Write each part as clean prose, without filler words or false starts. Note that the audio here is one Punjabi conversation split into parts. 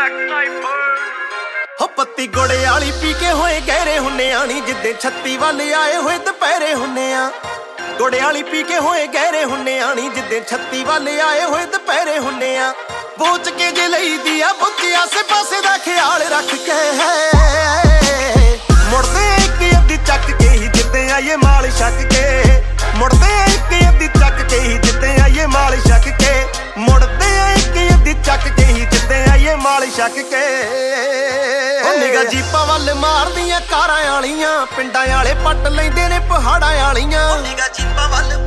ਹੋ ਪੱਤੀ ਗੋੜੇ ਵਾਲੀ ਪੀ ਕੇ ਹੋਏ ਗਹਿਰੇ ਹੁੰਨੇ ਆ ਨੀ ਜਿੱਦੇ 36 ਵੱਲ ਆਏ ਹੋਏ ਦੁਪਹਿਰੇ ਹੁੰਨੇ ਆ। ਗੋੜੇ ਵਾਲੀ ਪੀ ਕੇ ਹੋਏ ਗਹਿਰੇ ਹੁੰਨੇ ਆ ਨੀ ਜਿੱਦੇ 36 ਵੱਲ ਆਏ ਹੋਏ ਦੁਪਹਿਰੇ ਹੁੰਨੇ ਆ। ਬੋਚ ਕੇ ਜੇ ਲਈਦੀ ਆ ਬੁੱਤੀ ਆਸੇ ਪਾਸੇ ਦਾ ਖਿਆਲ ਰੱਖ ਕੇ ਮੁੜਦੇ ਇੱਕ ਅੱਧੀ ਚੱਕ ਕੇ ਹੀ ਜਿੱਦੇ ਆਈਏ ਮਾਲ ਛੱਕ ਕੇ। ਮੁੜਦੇ ਇੱਕ ਅੱਧੀ ਚੱਕ ਕੇ ਹੀ ਜਿੱਦੇ ਆਈਏ ਮਾਲ ਛੱਕ ਕੇ। ਮੁੜਦੇ ਇੱਕ ਅੱਧੀ ਚੱਕ ਕੇ ਹੀ ਜਿੱਦੇ ਆਈਏ ਮਾਲ ਛੱਕ ਕੇ। ਨਿਗਾ ਜੀਪਾਂ ਵੱਲ ਮਾਰਦੀਆਂ ਕਾਰਾਂ ਵਾਲੀਆਂ ਪਿੰਡਾਂ ਵਾਲੇ ਪੱਟ ਲੈਂਦੇ ਨੇ ਪਹਾੜਾਂ ਵਾਲੀਆਂ। ਨਿਗਾ ਜੀਪਾਂ ਵੱਲ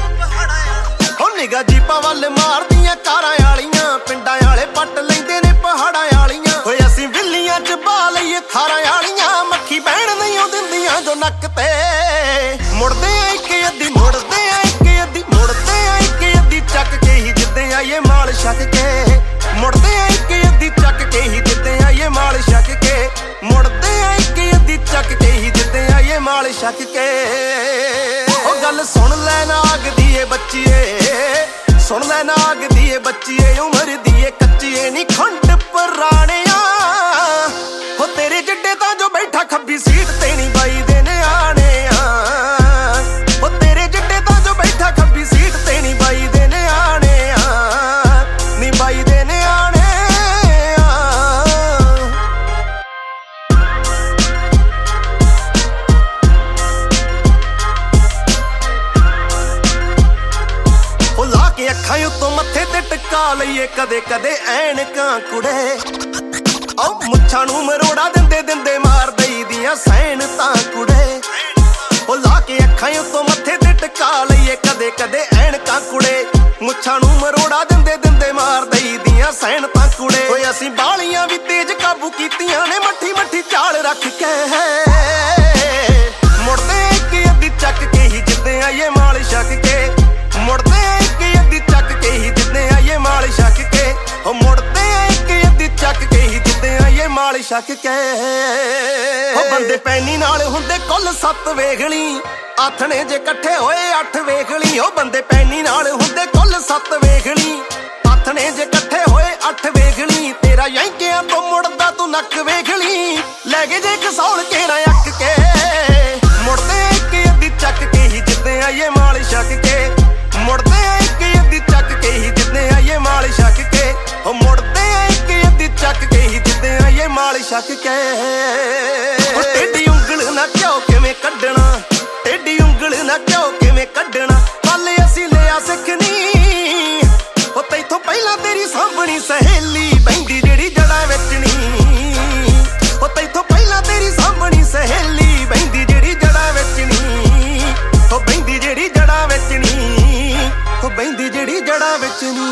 ਨਿਗਾ ਜੀਪਾਂ ਵੱਲ ਮਾਰਦੀਆਂ ਕਾਰਾਂ ਵਾਲੀਆਂ ਪਿੰਡਾਂ ਵਾਲੇ ਪੱਟ ਲੈਂਦੇ ਨੇ ਪਹਾੜਾਂ ਵਾਲੀਆਂ। ਓਏ ਅਸੀਂ ਵਿੱਲੀਆਂ ਚ ਬਾ ਲਈਏ ਥਾਰਾਂ ਵਾਲੀਆਂ ਮੱਖੀ ਬਹਿਣ ਨਹੀਂ ਦਿੰਦੀਆਂ ਜੋ ਨੱਕ ਤੇ। ਮੁੜਦੇ ਆ ਇੱਕ ਅੱਧੀ ਮੁੜਦੇ ਆ ਇੱਕ ਅੱਧੀ ਮੁੜਦੇ ਆ ਇੱਕ ਅੱਧੀ ਚੱਕ ਕੇ ਹੀ ਜਿੱਦੇ ਆਈਏ ਮਾਲ ਛੱਕ ਕੇ। ਮੁੜਦੇ ਆ ਇੱਕ ਅੱਧੀ ਚੱਕ ਕੇ ਹੀ ਜਿੱਦੇ ਆਈਏ ਮਾਲ ਛੱਕ ਕੇ। ਮੁੜਦੇ ਆ ਇੱਕ ਅੱਧੀ ਚੱਕ ਕੇ ਹੀ ਜਿੱਦੇ ਆਈਏ ਮਾਲ ਛੱਕ ਕੇ। ਉਹ ਗੱਲ ਸੁਣ ਲੈ ਨਾਗ ਦੀ ਏ ਬੱਚੀਏ ਸੁਣ ਲੈ ਨਾਗ ਦੀ ਏ ਬੱਚੀਏ ਉਮਰ ਦੀ ਏ ਕੱਚੀਏ ਨੀ ਖੰਡ ਪੁਰਾਣਿਆ। ਹੋ ਤੇਰੇ ਜਿੱਡੇ ਤਾਂ ਜੋ ਬੈਠਾ ਖੱਬੀ ਸੀਟ ਤੇ ਨੀ ਬਾਈ ਦੇ ਨਿਆਣੇ ਆ। ਹੋ ਤੇਰੇ ਜਿੱਡੇ ਤਾਂ ਜੋ ਬੈਠਾ ਖੱਬੀ ਸੀਟ ਤੇ ਨੀ ਬਾਈ ਦੇ ਨਿਆਣੇ ਆ। ਨੀ ਬਾਈ ਦੇ ਨਿਆਣੇ ਅੱਖਾਂ ਉੱਤੋਂ ਮੱਥੇ ਤੇ ਟਿਕਾ ਲਈਏ ਕਦੇ ਕਦੇ ਐਨਕਾਂ ਕੁੜੇ। ਓ ਮੁੱਛਾਂ ਨੂੰ ਮਰੋੜਾ ਦਿੰਦੇ ਦਿੰਦੇ ਮਾਰ ਦਈਦੀਆਂ ਸੈਨ ਤਾਂ ਕੁੜੇ। ਓ ਲਾ ਕੇ ਅੱਖਾਂ ਉੱਤੋਂ ਮੱਥੇ ਤੇ ਟਿਕਾ ਲਈਏ ਕਦੇ ਕਦੇ ਐਨਕਾਂ ਕੁੜੇ। ਮੁੱਛਾਂ ਨੂੰ ਮਰੋੜਾ ਦਿੰਦੇ ਦਿੰਦੇ ਮਾਰ ਦਈਦੀਆਂ ਸੈਨ ਤਾਂ ਕੁੜੇ। ਓਏ ਅਸੀਂ ਬਾਲੀਆਂ ਵੀ ਤੇਜ਼ ਕਾਬੂ ਕੀਤੀਆਂ ਨੇ ਮੱਠੀ ਮੱਠੀ ਚਾਲ ਰੱਖ ਕੇ। ਮੁੜਦੇ ਇੱਕ ਅੱਧੀ ਚੱਕ ਕੇ ਹੀ ਜਿੱਦੇ ਆਈਏ ਮਾਲ ਛੱਕ ਕੇ। ਮੁੜਦੇ ਇੱਕ ਅੱਧੀ ਚੱਕ ਕੇ ਹੀ ਜਿੱਦੇ ਆਈਏ ਮਾਲ ਛੱਕ ਕੇ। ਹੋ ਮੁੜਦੇ ਇੱਕ ਅੱਧੀ ਚੱਕ ਕੇ ਹੀ ਜਿੱਦੇ ਆਈਏ ਮਾਲ ਛੱਕ ਕੇ। ਹੋ ਬੰਦੇ ਪੈਨੀ ਨਾਲ ਹੁੰਦੇ ਕੁੱਲ 7 ਵੇਖਲੀ ਆਥਣੇ ਜੇ ਇਕੱਠੇ ਹੋਏ 8 ਵੇਖਲੀ। ਉਹ ਬੰਦੇ ਪੈਨੀ ਨਾਲ ਹੁੰਦੇ ਕੁੱਲ 7 ਵੇਖਲੀ ਆਥਣੇ ਜੇ ਇਕੱਠੇ ਹੋਏ 8 ਵੇਖਲੀ। ਤੇਰਾ ਯਾਂਕਿਆਂ ਤੋਂ ਮੁੜਦਾ ਤੂੰ ਨੱਕ ਵੇਖਲੀ ਲੈ ਕੇ ਜੇ ਕਸੌਲ ਕਿਹੜਾ ਅੱਕ ਕੇ। ਮੁੜਦੇ ਇੱਕ ਅੱਧੀ ਚੱਕ ਕੇ ਹੀ ਜਿੱਦੇ ਆਈਏ ਮਾਲ ਛੱਕ ਕੇ। ਮੁੜਦੇ ਇੱਕ ਅੱਧੀ ਚੱਕ ਕੇ ਹੀ ਜਿੱਦੇ ਆਈਏ ਮਾਲ ਛੱਕ ਕੇ। ਹੋ ਮੁੜਦੇ ਇੱਕ ਅੱਧੀ ਚੱਕ ਕੇ ਹੀ ਜਿੱਦੇ ਆਈਏ ਮਾਲ ਛੱਕ ਕੇ। ਹੋ ਟੇਢੀ ਉਂਗਲ ਨਾ ਘਿਓ ਕਿਵੇਂ ਕੱਢਣਾ ਟੇਢੀ ਉਂਗਲ ਨਾ ਘਿਓ ਕਿਵੇਂ ਕੱਢਣਾ ਪੱਲ ਅਸੀਂ ਲਿਆ ਸਿੱਖਣੀ। ਹੋ ਤੈਥੋਂ ਪਹਿਲਾਂ ਤੇਰੀ ਸਾਂਭਣੀ ਸਹੇਲੀ ਬਹਿੰਦੀ ਜਿਹੜੀ ਜੜ੍ਹਾਂ ਵਿੱਚ ਨੀ। ਹੋ ਤੈਥੋਂ ਪਹਿਲਾਂ ਤੇਰੀ ਸਾਂਭਣੀ ਸਹੇਲੀ ਬਹਿੰਦੀ ਜਿਹੜੀ ਜੜ੍ਹਾਂ ਵਿੱਚ ਨੀ। ਹੋ ਬਹਿੰਦੀ ਜਿਹੜੀ ਜੜ੍ਹਾਂ ਵਿੱਚ ਨੀ। ਹੋ ਬਹਿੰਦੀ ਜਿਹੜੀ ਜੜ੍ਹਾਂ ਵਿੱਚ ਨੀ।